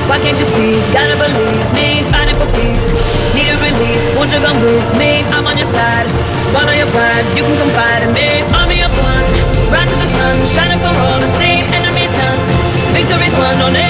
Why can't you see? Gotta believe me, fighting for peace. Need a release, won't you come with me? I'm on your side. Swallow your pride, you can confide in me. Army of one, rise to the sun, shining for all to see. Enemies none, victory's won on it.